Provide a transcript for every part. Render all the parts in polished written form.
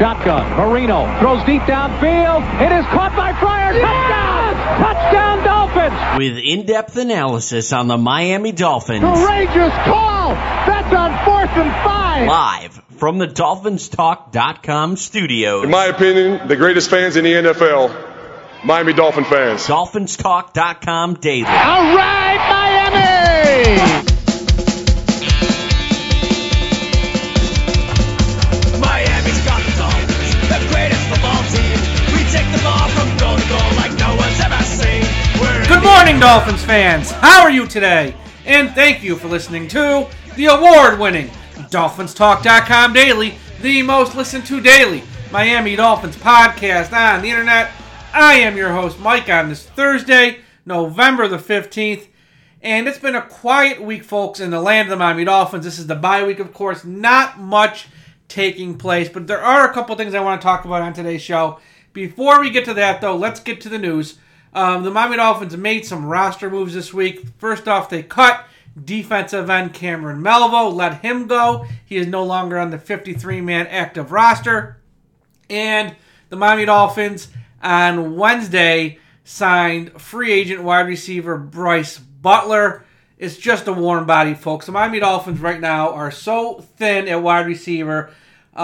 Shotgun. Marino throws deep downfield. It is caught by Fryer. Touchdown! Touchdown Dolphins! With in-depth analysis on the Miami Dolphins. Courageous call! That's on 4th and 5! Live from the DolphinsTalk.com studios. In my opinion, the greatest fans in the NFL, Miami Dolphin fans. DolphinsTalk.com daily. All right, Miami! Miami's got the Dolphins, the greatest football team. We take the ball from goal to goal like no one's ever seen. Good morning, Dolphins fans. How are you today? And thank you for listening to the award-winning DolphinsTalk.com daily, the most listened to daily Miami Dolphins podcast on the internet. I am your host, Mike, on this Thursday, November the 15th. And it's been a quiet week, folks, in the land of the Miami Dolphins. This is the bye week, of course. Not much taking place, but there are a couple things I want to talk about on today's show. Before we get to that, though, let's get to the news. The Miami Dolphins made some roster moves this week. First off, they cut defensive end Cameron Melville, let him go. He is no longer on the 53-man active roster. And the Miami Dolphins on Wednesday signed free agent wide receiver Bryce Butler. It's just a warm body, folks. The Miami Dolphins right now are so thin at wide receiver.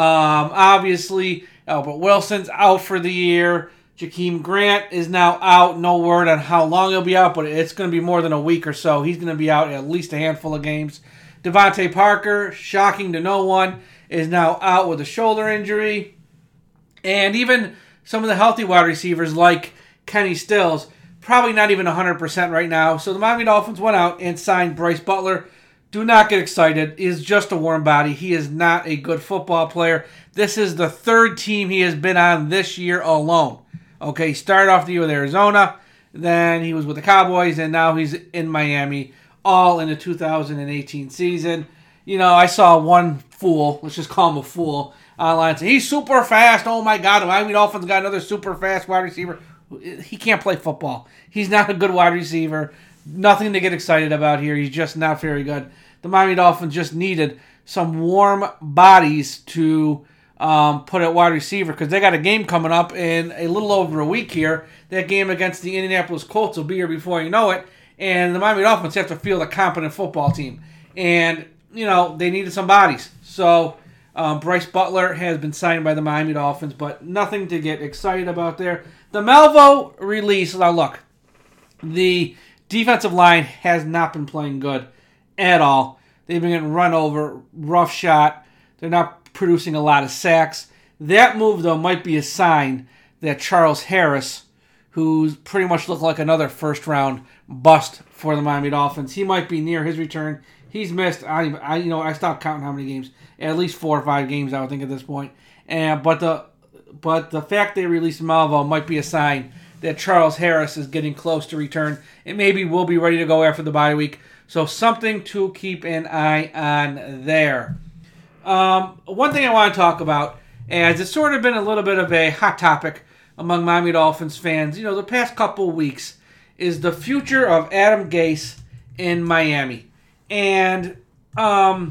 Obviously, Albert Wilson's out for the year. Jakeem Grant is now out. No word on how long he'll be out, but it's going to be more than a week or so. He's going to be out at least a handful of games. Devontae Parker, shocking to no one, is now out with a shoulder injury. And even some of the healthy wide receivers like Kenny Stills, probably not even 100% right now. So the Miami Dolphins went out and signed Bryce Butler. Do not get excited. He is just a warm body. He is not a good football player. This is the third team he has been on this year alone. Okay, he started off the year with Arizona, then he was with the Cowboys, and now he's in Miami, all in the 2018 season. You know, I saw one fool, let's just call him a fool, online say, he's super fast. Oh my God, the Miami Dolphins got another super fast wide receiver. He can't play football. He's not a good wide receiver. Nothing to get excited about here. He's just not very good. The Miami Dolphins just needed some warm bodies to put at wide receiver because they got a game coming up in a little over a week here. That game against the Indianapolis Colts will be here before you know it. And the Miami Dolphins have to field a competent football team. And, you know, they needed some bodies. So Bryce Butler has been signed by the Miami Dolphins, but nothing to get excited about there. The Melville release, now look, the defensive line has not been playing good at all. They've been getting run over, rough shot. They're not producing a lot of sacks. That move, though, might be a sign that Charles Harris, who's pretty much looked like another first-round bust for the Miami Dolphins, he might be near his return. He's missed, I stopped counting how many games. At least 4 or 5 games, I would think, at this point. But the fact they released Melville might be a sign that Charles Harris is getting close to return and maybe will be ready to go after the bye week. So something to keep an eye on there. One thing I want to talk about, as it's sort of been a little bit of a hot topic among Miami Dolphins fans, the past couple weeks, is the future of Adam Gase in Miami. And I've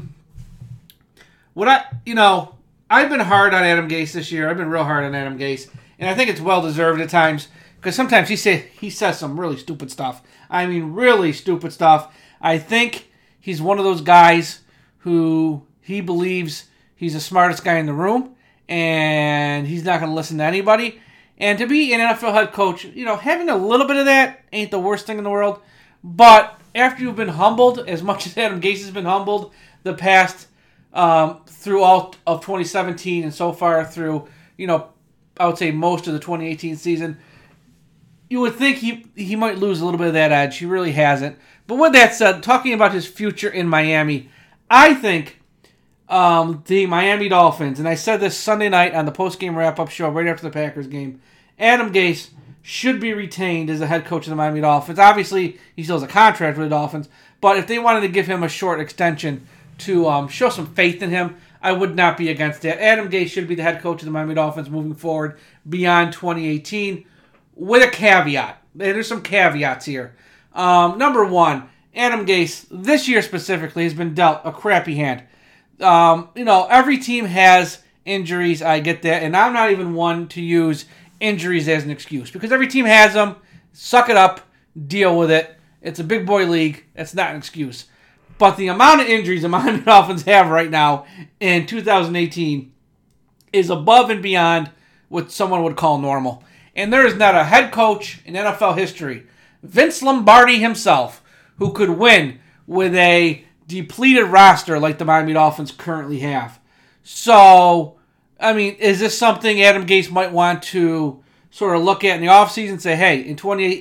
been hard on Adam Gase this year. I've been real hard on Adam Gase, and I think it's well deserved at times because sometimes he says some really stupid stuff. I mean, really stupid stuff. I think he's one of those guys who he believes he's the smartest guy in the room, and he's not going to listen to anybody. And to be an NFL head coach, having a little bit of that ain't the worst thing in the world. But after you've been humbled, as much as Adam Gase has been humbled the past through all of 2017 and so far through, I would say most of the 2018 season, you would think he might lose a little bit of that edge. He really hasn't. But with that said, talking about his future in Miami, I think the Miami Dolphins, and I said this Sunday night on the post-game wrap-up show right after the Packers game, Adam Gase should be retained as the head coach of the Miami Dolphins. Obviously, he still has a contract with the Dolphins, but if they wanted to give him a short extension to show some faith in him, I would not be against that. Adam Gase should be the head coach of the Miami Dolphins moving forward beyond 2018, with a caveat. There's some caveats here. Number one, Adam Gase, this year specifically, has been dealt a crappy hand. Every team has injuries, I get that. And I'm not even one to use injuries as an excuse because every team has them. Suck it up. Deal with it. It's a big boy league. That's not an excuse. But the amount of injuries the Miami Dolphins have right now in 2018 is above and beyond what someone would call normal. And there is not a head coach in NFL history, Vince Lombardi himself, who could win with a depleted roster like the Miami Dolphins currently have. So, I mean, is this something Adam Gase might want to sort of look at in the offseason and say, hey, in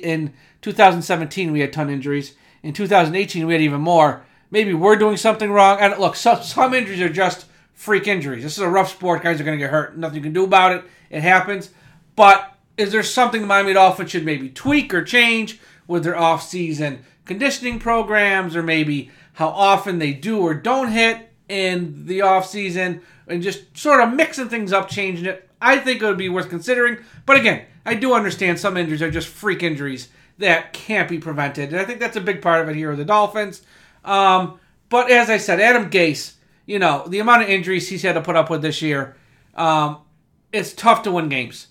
2017 we had a ton of injuries. In 2018 we had even more. Maybe we're doing something wrong. And look, some injuries are just freak injuries. This is a rough sport. Guys are going to get hurt. Nothing you can do about it. It happens. But is there something the Miami Dolphins should maybe tweak or change with their off-season conditioning programs, or maybe how often they do or don't hit in the off-season, and just sort of mixing things up, changing it? I think it would be worth considering. But again, I do understand some injuries are just freak injuries that can't be prevented. And I think that's a big part of it here with the Dolphins. But as I said, Adam Gase, you know, the amount of injuries he's had to put up with this year, it's tough to win games.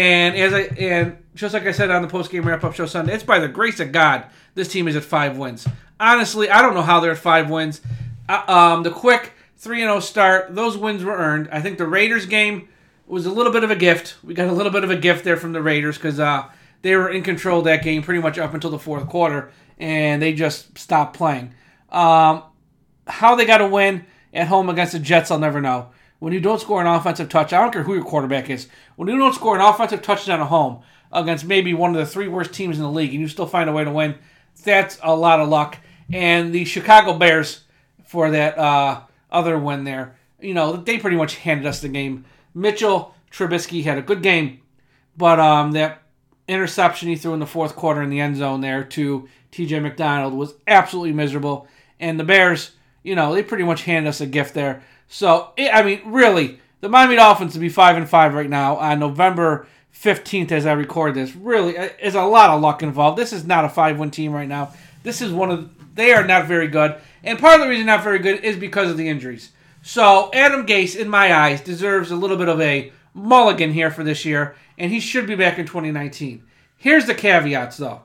And just like I said on the post-game wrap-up show Sunday, it's by the grace of God this team is at 5 wins. Honestly, I don't know how they're at 5 wins. The quick 3-0 start, those wins were earned. I think the Raiders game was a little bit of a gift. We got a little bit of a gift there from the Raiders because they were in control of that game pretty much up until the fourth quarter, and they just stopped playing. How they got to win at home against the Jets, I'll never know. When you don't score an offensive touchdown, I don't care who your quarterback is, when you don't score an offensive touchdown at home against maybe one of the 3 worst teams in the league and you still find a way to win, that's a lot of luck. And the Chicago Bears, for that other win there, you know, they pretty much handed us the game. Mitchell Trubisky had a good game, but that interception he threw in the fourth quarter in the end zone there to TJ McDonald was absolutely miserable. And the Bears, you know, they pretty much handed us a gift there. So, I mean, really, the Miami Dolphins to be 5-5 right now on November 15th as I record this, really is a lot of luck involved. This is not a 5-win team right now. This is they are not very good. And part of the reason not very good is because of the injuries. So, Adam Gase, in my eyes, deserves a little bit of a mulligan here for this year, and he should be back in 2019. Here's the caveats, though.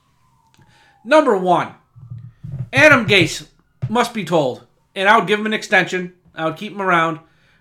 Number 1, Adam Gase must be told, and I would give him an extension, I would keep him around,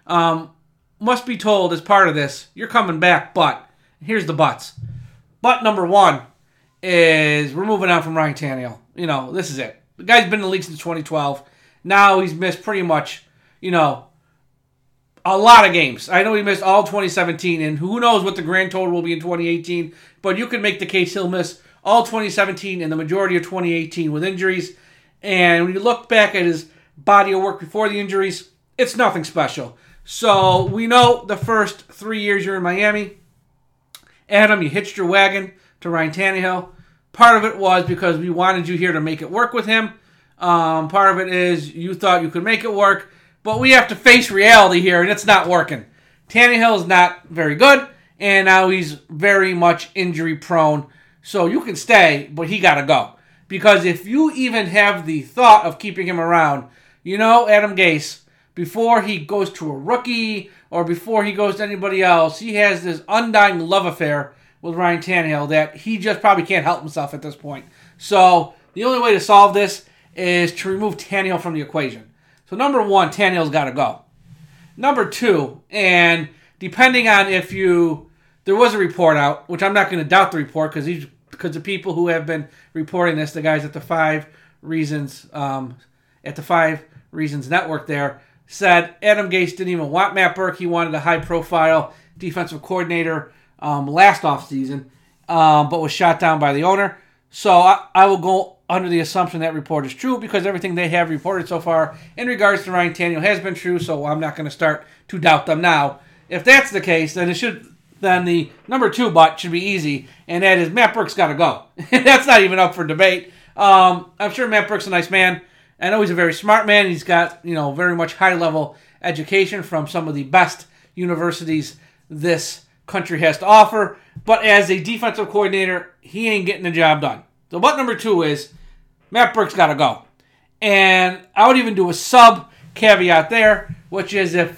must be told as part of this, you're coming back, but, here's the buts. But number 1 is we're moving on from Ryan Tannehill. You know, this is it. The guy's been in the league since 2012. Now he's missed pretty much, you know, a lot of games. I know he missed all 2017, and who knows what the grand total will be in 2018, but you can make the case he'll miss all 2017 and the majority of 2018 with injuries. And when you look back at his body of work before the injuries, it's nothing special. So we know the first 3 years you're in Miami, Adam, you hitched your wagon to Ryan Tannehill. Part of it was because we wanted you here to make it work with him. Part of it is you thought you could make it work. But we have to face reality here, and it's not working. Tannehill is not very good, and now he's very much injury-prone. So you can stay, but he got to go. Because if you even have the thought of keeping him around, you know, Adam Gase, before he goes to a rookie or before he goes to anybody else, he has this undying love affair with Ryan Tannehill that he just probably can't help himself at this point. So the only way to solve this is to remove Tannehill from the equation. So number 1, Tannehill's got to go. Number 2, and depending on there was a report out, which I'm not going to doubt the report because the people who have been reporting this, the guys at the 5 Reasons Network there, said Adam Gase didn't even want Matt Burke. He wanted a high-profile defensive coordinator last offseason, but was shot down by the owner. So I will go under the assumption that report is true because everything they have reported so far in regards to Ryan Tannehill has been true, so I'm not going to start to doubt them now. If that's the case, then the number 2 but should be easy, and that is Matt Burke's got to go. That's not even up for debate. I'm sure Matt Burke's a nice man. I know he's a very smart man. He's got, you know, very much high-level education from some of the best universities this country has to offer. But as a defensive coordinator, he ain't getting the job done. So but number 2 is Matt Burke's got to go. And I would even do a sub caveat there, which is if Vance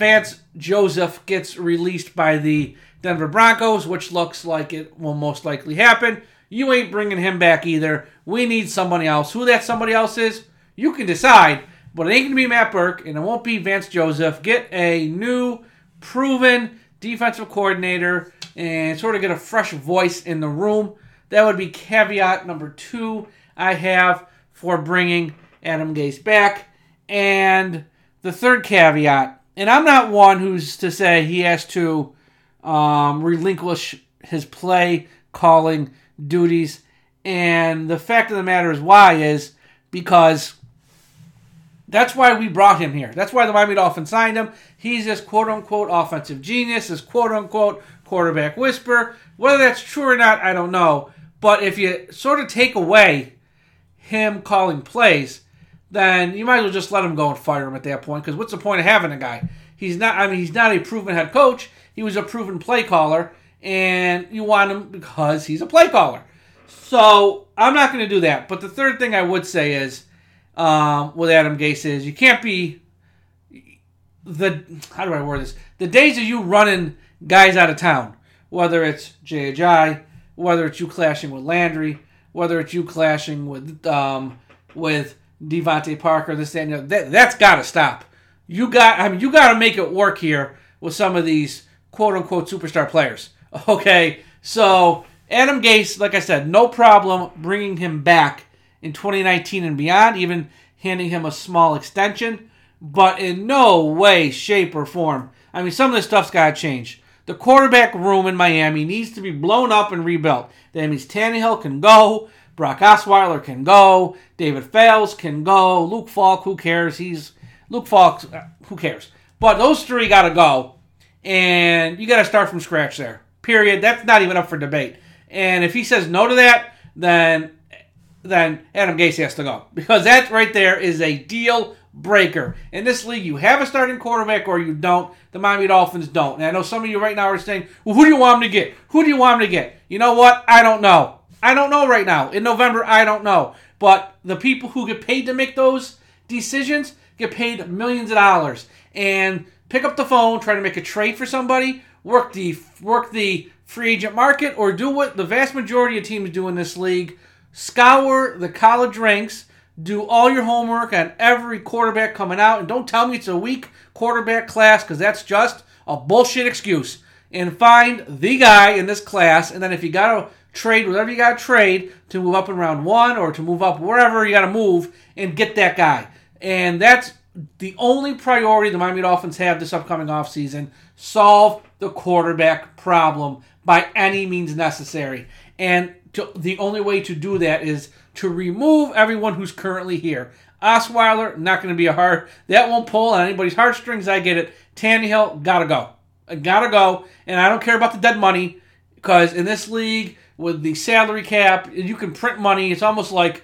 Joseph gets released by the Denver Broncos, which looks like it will most likely happen, you ain't bringing him back either. We need somebody else. Who that somebody else is, you can decide, but it ain't going to be Matt Burke, and it won't be Vance Joseph. Get a new, proven defensive coordinator and sort of get a fresh voice in the room. That would be caveat number 2 I have for bringing Adam Gase back. And the third caveat, and I'm not one who's to say he has to relinquish his play calling duties. And the fact of the matter is why is because that's why we brought him here. That's why the Miami Dolphins signed him. He's this quote-unquote offensive genius, this quote-unquote quarterback whisperer. Whether that's true or not, I don't know. But if you sort of take away him calling plays, then you might as well just let him go and fire him at that point. Because what's the point of having a guy? He's not a proven head coach. He was a proven play caller, and you want him because he's a play caller. So I'm not going to do that. But the third thing I would say is, with Adam Gase is you can't be how do I word this? The days of you running guys out of town, whether it's J.J., whether it's you clashing with Landry, whether it's you clashing with Devontae Parker, this, that, and that's got to stop. You got to make it work here with some of these quote-unquote superstar players. Okay, so Adam Gase, like I said, no problem bringing him back in 2019 and beyond, even handing him a small extension, but in no way, shape, or form. I mean, some of this stuff's got to change. The quarterback room in Miami needs to be blown up and rebuilt. That means Tannehill can go, Brock Osweiler can go, David Fales can go, Luke Falk, who cares? Who cares? But those three got to go, and you got to start from scratch there. Period. That's not even up for debate. And if he says no to that, then Adam Gase has to go. Because that right there is a deal breaker. In this league, you have a starting quarterback or you don't. The Miami Dolphins don't. And I know some of you right now are saying, well, who do you want him to get? Who do you want him to get? You know what? I don't know. I don't know right now. In November, I don't know. But the people who get paid to make those decisions get paid millions of dollars. And pick up the phone, try to make a trade for somebody, work the free agent market, or do what the vast majority of teams do in this league. Scour the college ranks, do all your homework on every quarterback coming out, and don't tell me it's a weak quarterback class, because that's just a bullshit excuse. And find the guy in this class, and then if you got to trade whatever you got to trade to move up in round 1 or to move up wherever you got to move, and get that guy. And that's the only priority the Miami Dolphins have this upcoming offseason. Solve the quarterback problem by any means necessary. And the only way to do that is to remove everyone who's currently here. Osweiler, not going to be that won't pull on anybody's heartstrings, I get it. Tannehill, gotta go. Gotta go. And I don't care about the dead money, because in this league, with the salary cap, you can print money. It's almost like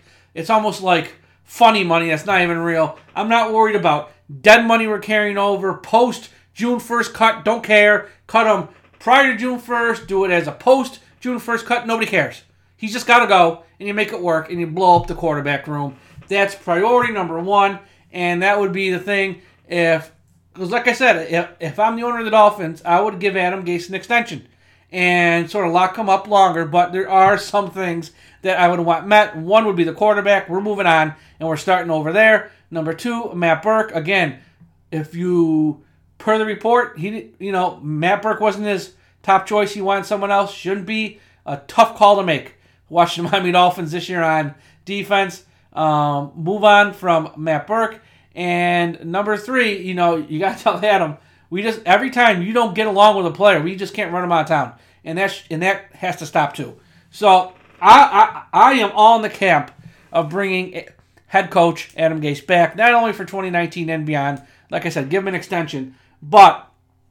funny money that's not even real. I'm not worried about dead money we're carrying over. Post June 1st cut, don't care. Cut them prior to June 1st. Do it as a post June 1st cut. Nobody cares. He's just got to go, and you make it work, and you blow up the quarterback room. That's priority number 1, and that would be the thing. Because like I said, if I'm the owner of the Dolphins, I would give Adam Gase an extension and sort of lock him up longer, but there are some things that I would want met. One would be the quarterback. We're moving on, and we're starting over there. Number 2, Matt Burke. Again, per the report, Matt Burke wasn't his top choice. He wanted someone else. Shouldn't be a tough call to make. Watching the Miami Dolphins this year on defense. Move on from Matt Burke. And number 3, you got to tell Adam, every time you don't get along with a player, we just can't run him out of town. And that has to stop too. So I am all in the camp of bringing head coach Adam Gase back, not only for 2019 and beyond. Like I said, give him an extension. But,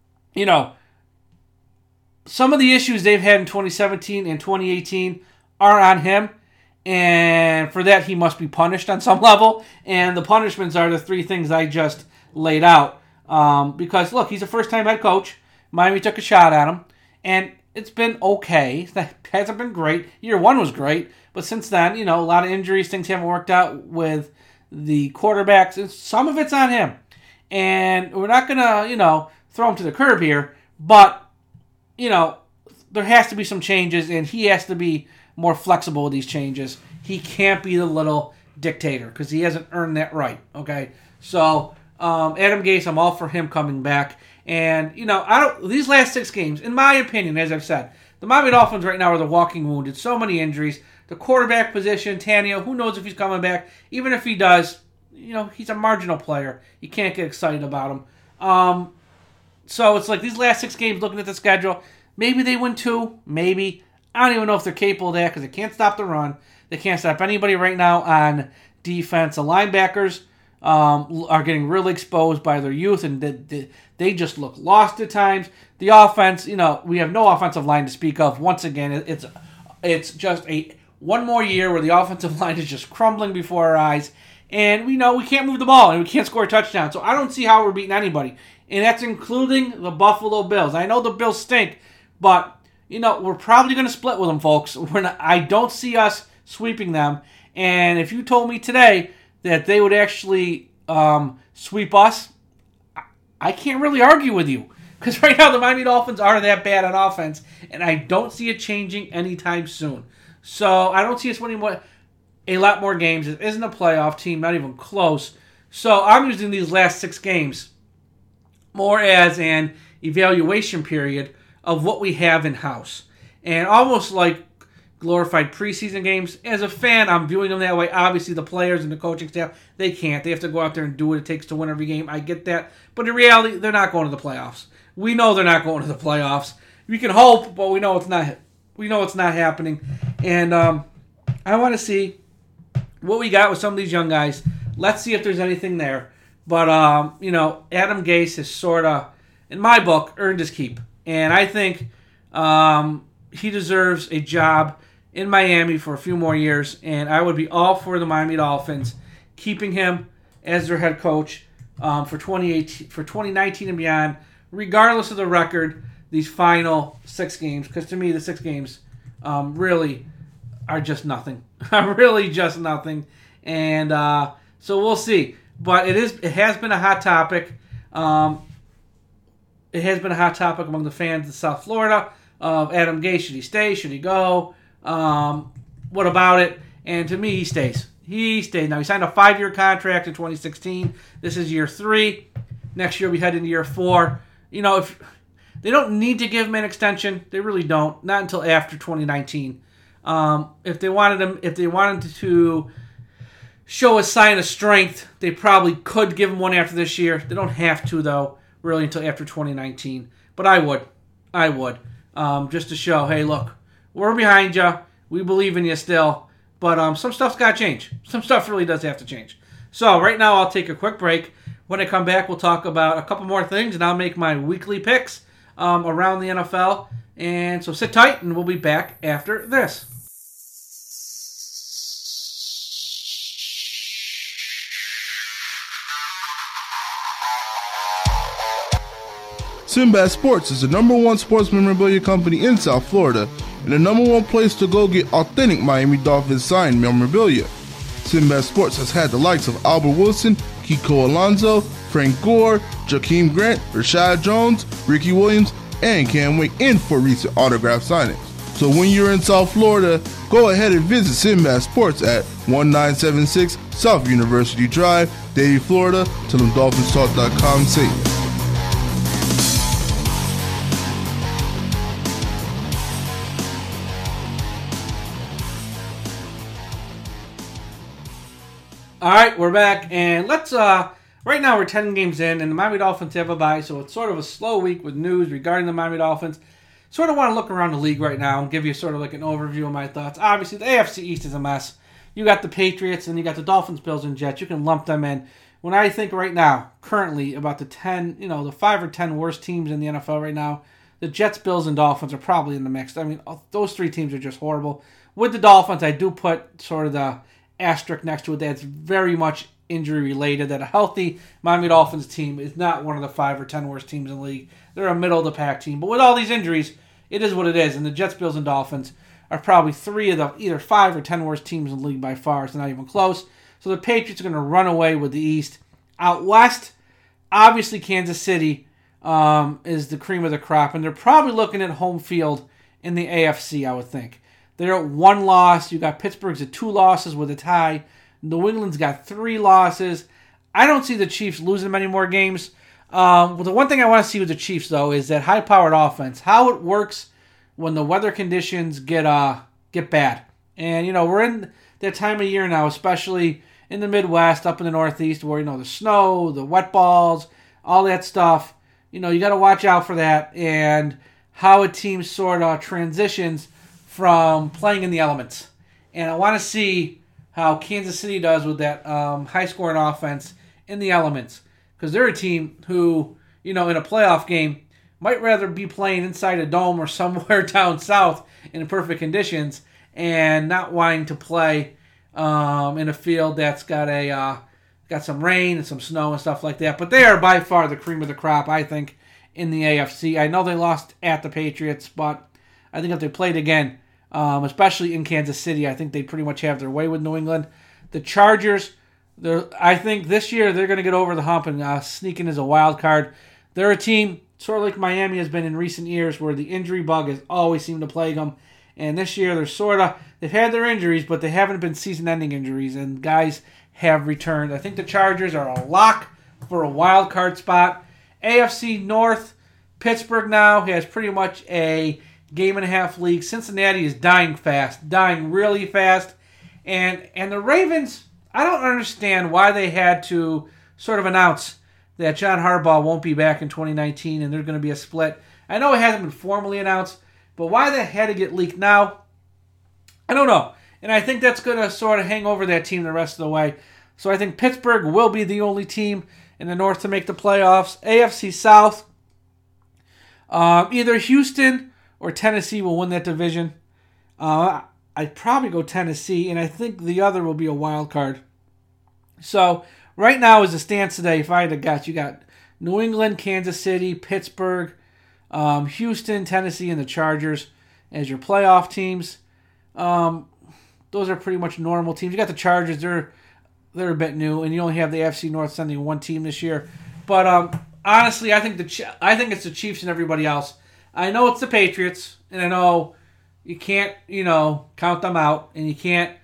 some of the issues they've had in 2017 and 2018 are on him. And for that, he must be punished on some level. And the punishments are the 3 things I just laid out. Because, look, he's a first-time head coach. Miami took a shot at him. And it's been okay. That hasn't been great. Year 1 was great. But since then, a lot of injuries. Things haven't worked out with the quarterbacks. Some of it's on him. And we're not going to, throw him to the curb here, but, there has to be some changes, and he has to be more flexible with these changes. He can't be the little dictator because he hasn't earned that right, okay? So, Adam Gase, I'm all for him coming back. And, these last 6 games, in my opinion, as I've said, the Miami Dolphins right now are the walking wounded. So many injuries. The quarterback position, Tannehill, who knows if he's coming back. Even if he does, he's a marginal player. You can't get excited about him. So it's like these last 6 games, looking at the schedule, maybe they win 2, maybe. I don't even know if they're capable of that because they can't stop the run. They can't stop anybody right now on defense. The linebackers are getting really exposed by their youth, and they just look lost at times. The offense, we have no offensive line to speak of. Once again, it's just one more year where the offensive line is just crumbling before our eyes, and we know we can't move the ball and we can't score a touchdown. So I don't see how we're beating anybody, and that's including the Buffalo Bills. I know the Bills stink, but we're probably going to split with them, folks. I don't see us sweeping them, and if you told me today that they would actually sweep us, I can't really argue with you. Because right now the Miami Dolphins are that bad on offense, and I don't see it changing anytime soon. So I don't see us winning a lot more games. It isn't a playoff team, not even close. So I'm using these last 6 games more as an evaluation period of what we have in-house. And almost like glorified preseason games. As a fan, I'm viewing them that way. Obviously, the players and the coaching staff, they can't. They have to go out there and do what it takes to win every game. I get that. But in reality, they're not going to the playoffs. We know they're not going to the playoffs. We can hope, but we know it's not. We know it's not happening. And I want to see what we got with some of these young guys. Let's see if there's anything there. But, Adam Gase has sort of, in my book, earned his keep. And I think he deserves a job in Miami for a few more years, and I would be all for the Miami Dolphins keeping him as their head coach for 2019 and beyond, regardless of the record, these final 6 games, because to me the 6 games really are just nothing. Really just nothing. And so we'll see. But it has been a hot topic. It has been a hot topic among the fans in South Florida of Adam Gase. Should he stay? Should he go? What about it? And to me, he stays. He stays. Now, he signed a 5-year contract in 2016. This is year 3. Next year, we head into year 4. If they don't need to give him an extension, they really don't. Not until after 2019. If they wanted to show a sign of strength, they probably could give him one after this year. They don't have to, though, really, until after 2019. But I would. Just to show, hey, look, we're behind you. We believe in you still. But some stuff's got to change. Some stuff really does have to change. So right now I'll take a quick break. When I come back, we'll talk about a couple more things, and I'll make my weekly picks around the NFL. And so sit tight, and we'll be back after this. Sinbad Sports is the #1 sports memorabilia company in South Florida and the #1 place to go get authentic Miami Dolphins signed memorabilia. Sinbad Sports has had the likes of Albert Wilson, Kiko Alonso, Frank Gore, Jakeem Grant, Rashad Jones, Ricky Williams, and Cam Wake in for recent autograph signings. So when you're in South Florida, go ahead and visit Sinbad Sports at 1976 South University Drive, Davie, Florida. Tell them DolphinsTalk.com save you. All right, we're back, and let's, right now we're 10 games in, and the Miami Dolphins have a bye, so it's sort of a slow week with news regarding the Miami Dolphins. Sort of want to look around the league right now and give you sort of like an overview of my thoughts. Obviously, the AFC East is a mess. You got the Patriots, and you got the Dolphins, Bills, and Jets. You can lump them in. When I think right now, currently, about the 5 or 10 worst teams in the NFL right now, the Jets, Bills, and Dolphins are probably in the mix. I mean, those 3 teams are just horrible. With the Dolphins, I do put sort of the asterisk next to it that's very much injury related, that a healthy Miami Dolphins team is not one of the 5 or 10 worst teams in the league. They're a middle of the pack team. But with all these injuries, it is what it is. And the Jets, Bills, and Dolphins are probably 3 of the either 5 or 10 worst teams in the league by far. It's not even close. So the Patriots are going to run away with the East. Out West, obviously Kansas City is the cream of the crop, and they're probably looking at home field in the AFC, I would think. They're at 1 loss. You got Pittsburgh's at 2 losses with a tie. New England's got 3 losses. I don't see the Chiefs losing many more games. Well, the one thing I want to see with the Chiefs, though, is that high-powered offense, how it works when the weather conditions get bad. And, we're in that time of year now, especially in the Midwest, up in the Northeast, where, the snow, the wet balls, all that stuff. You got to watch out for that and how a team sort of transitions from playing in the elements. And I want to see how Kansas City does with that high-scoring offense in the elements. Because they're a team who, in a playoff game, might rather be playing inside a dome or somewhere down south in perfect conditions and not wanting to play in a field that's got some rain and some snow and stuff like that. But they are by far the cream of the crop, I think, in the AFC. I know they lost at the Patriots, but I think if they played again, especially in Kansas City, I think they pretty much have their way with New England. The Chargers, I think this year they're going to get over the hump and sneak in as a wild card. They're a team sort of like Miami has been in recent years, where the injury bug has always seemed to plague them. And this year they've had their injuries, but they haven't been season-ending injuries, and guys have returned. I think the Chargers are a lock for a wild card spot. AFC North, Pittsburgh now has pretty much a game-and-a-half lead. Cincinnati is dying really fast. And the Ravens, I don't understand why they had to sort of announce that John Harbaugh won't be back in 2019 and there's going to be a split. I know it hasn't been formally announced, but why that had to get leaked now, I don't know. And I think that's going to sort of hang over that team the rest of the way. So I think Pittsburgh will be the only team in the North to make the playoffs. AFC South, either Houston or Tennessee will win that division. I'd probably go Tennessee, and I think the other will be a wild card. So right now, as it stands today, if I had to guess, you got New England, Kansas City, Pittsburgh, Houston, Tennessee, and the Chargers as your playoff teams. Those are pretty much normal teams. You got the Chargers; they're a bit new, and you only have the AFC North sending one team this year. But honestly, I think it's the Chiefs and everybody else. I know it's the Patriots, and I know you can't count them out, and you can't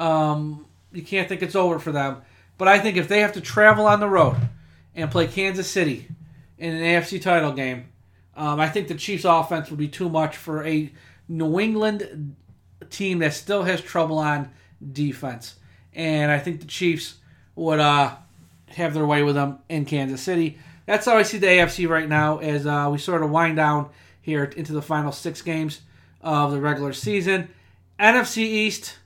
think it's over for them. But I think if they have to travel on the road and play Kansas City in an AFC title game, I think the Chiefs' offense would be too much for a New England team that still has trouble on defense. And I think the Chiefs would have their way with them in Kansas City. That's how I see the AFC right now as we sort of wind down here into the final 6 games of the regular season. NFC East...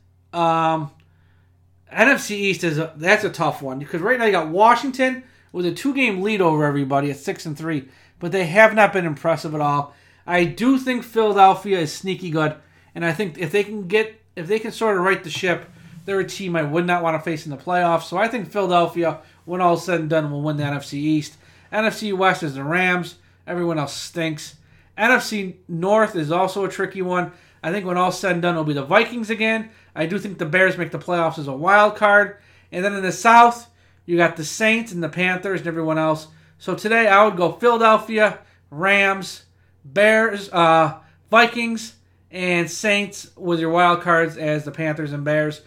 NFC East that's a tough one because right now you got Washington with a 2-game lead over everybody at 6-3, but they have not been impressive at all. I do think Philadelphia is sneaky good, and I think if they can sort of right the ship, they're a team I would not want to face in the playoffs. So I think Philadelphia, when all is said and done, will win the NFC East. NFC West is the Rams. Everyone else stinks. NFC North is also a tricky one. I think when all said and done, it'll be the Vikings again. I do think the Bears make the playoffs as a wild card. And then in the South, you got the Saints and the Panthers and everyone else. So today I would go Philadelphia, Rams, Bears, Vikings, and Saints with your wild cards as the Panthers and Bears.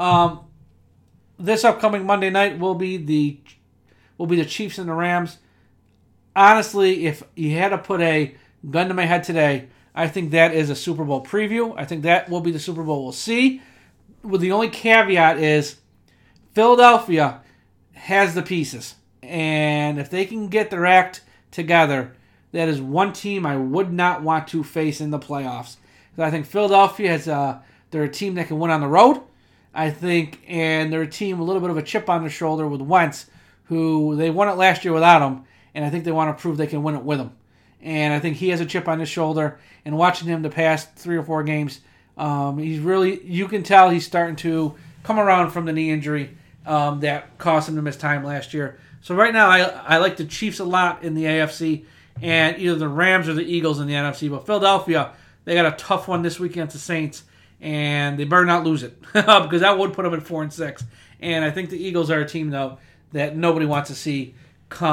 This upcoming Monday night will be the Chiefs and the Rams. Honestly, if you had to put a gun to my head today, I think that is a Super Bowl preview. I think that will be the Super Bowl we'll see. Well, the only caveat is Philadelphia has the pieces. And if they can get their act together, that is one team I would not want to face in the playoffs. I think Philadelphia they're a team that can win on the road. I think, and they're a team with a little bit of a chip on their shoulder with Wentz, who they won it last year without him, and I think they want to prove they can win it with him. And I think he has a chip on his shoulder. And watching him the past 3 or 4 games, you can tell he's starting to come around from the knee injury that caused him to miss time last year. So right now, I like the Chiefs a lot in the AFC, and either the Rams or the Eagles in the NFC. But Philadelphia, they got a tough one this week against the Saints, and they better not lose it because that would put them at 4-6. And I think the Eagles are a team, though, that nobody wants to see come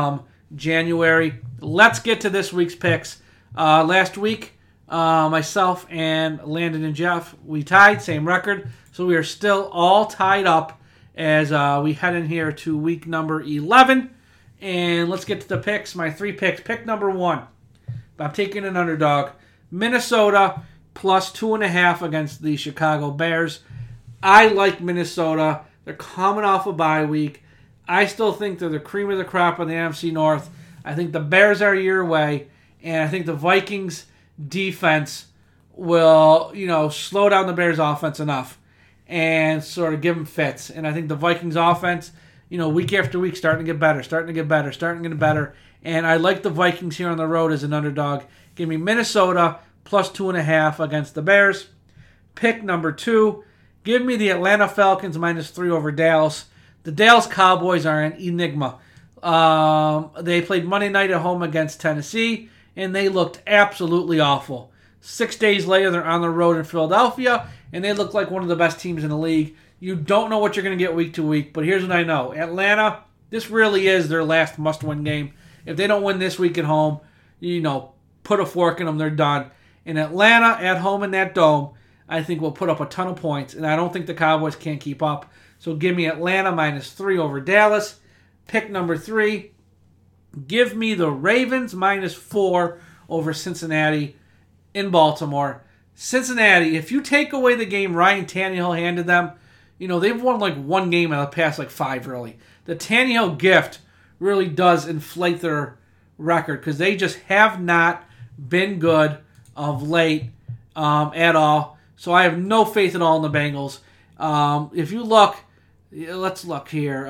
January. Let's get to this week's picks. Last week, myself and Landon and Jeff, we tied, same record. So we are still all tied up as we head in here to week number 11. And let's get to the picks. My 3 picks. Pick number 1. I'm taking an underdog. Minnesota plus 2.5 against the Chicago Bears. I like Minnesota. They're coming off a bye week. I still think they're the cream of the crop in the NFC North. I think the Bears are a year away. And I think the Vikings defense will, slow down the Bears offense enough and sort of give them fits. And I think the Vikings offense, week after week, starting to get better. And I like the Vikings here on the road as an underdog. Give me Minnesota plus 2.5 against the Bears. Pick number 2. Give me the Atlanta Falcons -3 over Dallas. The Dallas Cowboys are an enigma. They played Monday night at home against Tennessee, and they looked absolutely awful. 6 days later, they're on the road in Philadelphia, and they look like one of the best teams in the league. You don't know what you're going to get week to week, but here's what I know. Atlanta, this really is their last must-win game. If they don't win this week at home, put a fork in them, they're done. And Atlanta at home in that dome, I think will put up a ton of points, and I don't think the Cowboys can't keep up. So give me Atlanta -3 over Dallas. Pick number 3. Give me the Ravens -4 over Cincinnati in Baltimore. Cincinnati, if you take away the game Ryan Tannehill handed them, they've won like one game out of the past 5 really. The Tannehill gift really does inflate their record because they just have not been good of late at all. So I have no faith at all in the Bengals. If you look, let's look here.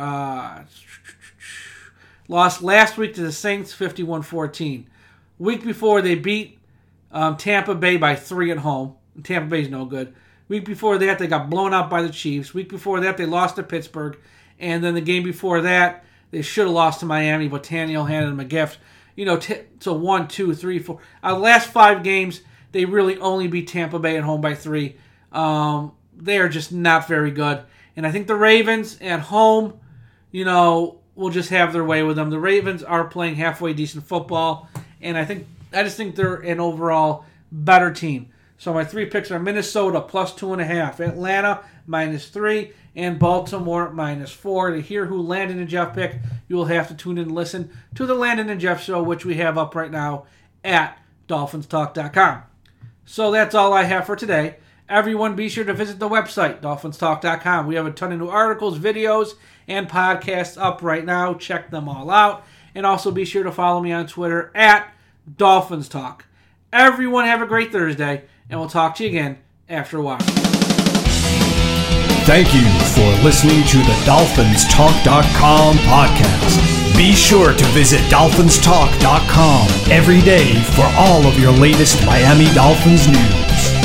Lost last week to the Saints 51-14. Week before they beat Tampa Bay by 3 at home. Tampa Bay's no good. Week before that they got blown out by the Chiefs. Week before that they lost to Pittsburgh. And then the game before that they should have lost to Miami, but Tannehill handed them a gift. So 1, 2, 3, 4. Out of the last 5 games, they really only beat Tampa Bay at home by 3. They are just not very good. And I think the Ravens at home, will just have their way with them. The Ravens are playing halfway decent football, and I just think they're an overall better team. So my 3 picks are Minnesota plus 2.5, Atlanta -3, and Baltimore -4. To hear who Landon and Jeff pick, you will have to tune in and listen to the Landon and Jeff show, which we have up right now at DolphinsTalk.com. So that's all I have for today. Everyone be sure to visit the website, DolphinsTalk.com. We have a ton of new articles, videos, and podcasts up right now. Check them all out. And also be sure to follow me on Twitter at DolphinsTalk. Everyone have a great Thursday, and we'll talk to you again after a while. Thank you for listening to the DolphinsTalk.com podcast. Be sure to visit DolphinsTalk.com every day for all of your latest Miami Dolphins news.